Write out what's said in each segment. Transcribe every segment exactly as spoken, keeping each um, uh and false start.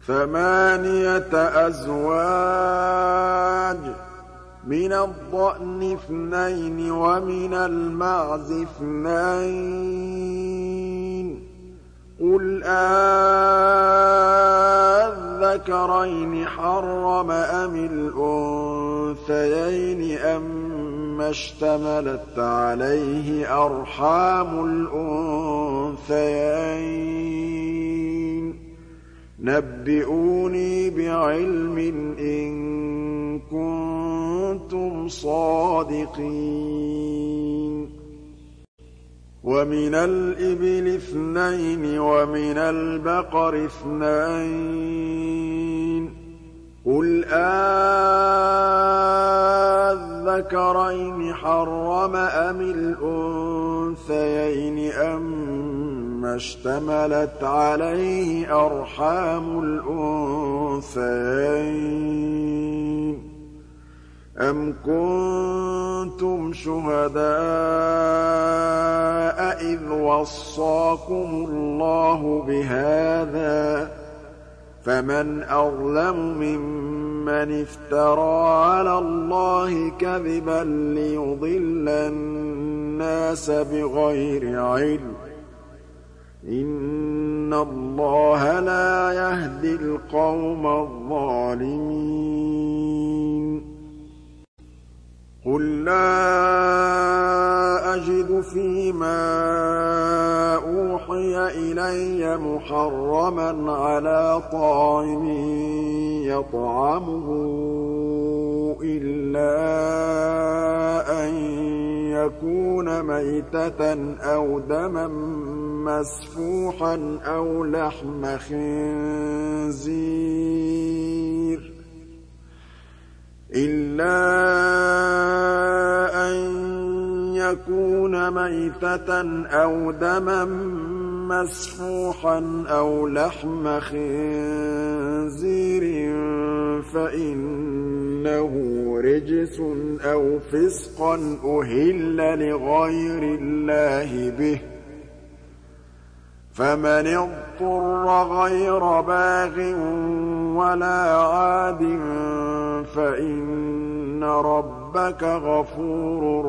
ثَمَانِيَةَ أَزْوَاجٍ ۖ مِّنَ الضَّأْنِ اثْنَيْنِ وَمِنَ الْمَعْزِ اثْنَيْنِ ۗ قُلْ آلذَّكَرَيْنِ حَرَّمَ أَمِ الْأُنثَيَيْنِ أَمَّا اشْتَمَلَتْ عَلَيْهِ أَرْحَامُ الْأُنثَيَيْنِ ۖ نَبِّئُونِي بِعِلْمٍ إِن كُنتُمْ صَادِقِينَ وَمِنَ الْإِبِلِ اثْنَيْنِ وَمِنَ الْبَقَرِ اثْنَيْنِ ۗ قُلْ آلذَّكَرَيْنِ حَرَّمَ أَمِ الْأُنثَيَيْنِ أَمَّا اشْتَمَلَتْ عَلَيْهِ أَرْحَامُ الْأُنثَيَيْنِ ۖ أَمْ كُنتُمْ شُهَدَاءَ إِذْ وَصَّاكُمُ اللَّهُ بِهَٰذَا ۚ فَمَنْ أَظْلَمُ مِمَّنِ افْتَرَىٰ عَلَى اللَّهِ كَذِبًا لِّيُضِلَّ النَّاسَ بِغَيْرِ عِلْمٍ ۗ إِنَّ اللَّهَ لَا يَهْدِي الْقَوْمَ الظَّالِمِينَ قُل لَّا أَجِدُ فِيمَا أُوحِيَ إِلَيَّ مُحَرَّمًا عَلَىٰ طَاعِمٍ يَطْعَمُهُ إِلَّا أَن يَكُونَ مَيْتَةً أَوْ دَمًا مَّسْفُوحًا أَوْ لَحْمَ خِنزِيرٍ إِلَّا أَن يَكُونَ مَيْتَةً أَوْ دَمًا مَّسْفُوحًا أَوْ لَحْمَ خِنزِيرٍ فَإِنَّهُ رِجْسٌ أَوْ فِسْقًا أُهِلَّ لِغَيْرِ اللَّهِ بِهِ ۚ فَمَنِ اضْطُرَّ غَيْرَ بَاغٍ وَلَا عَادٍ فَإِنَّ رَبَّكَ غَفُورٌ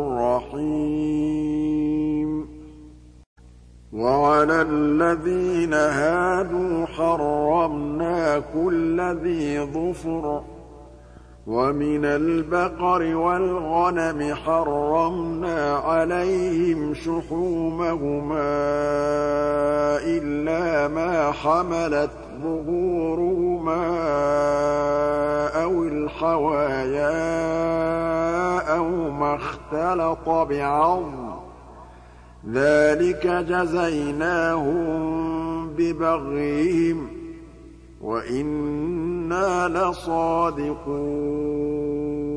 رَّحِيمٌ وَعَلَى الَّذِينَ هَادُوا حَرَّمْنَا كُلَّ ذِي ظُفُرٍ ۖ وَمِنَ الْبَقَرِ وَالْغَنَمِ حَرَّمْنَا عَلَيْهِمْ شُحُومَهُمَا إِلَّا مَا حَمَلَتْ ظُهُورُهُمَا أَوِ الْحَوَايَا أَوْ مَا اخْتَلَطَ بِعَظْمٍ ۚ ذَٰلِكَ جَزَيْنَاهُم بِبَغْيِهِمْ ۖ وَإِنَّا لَصَادِقُونَ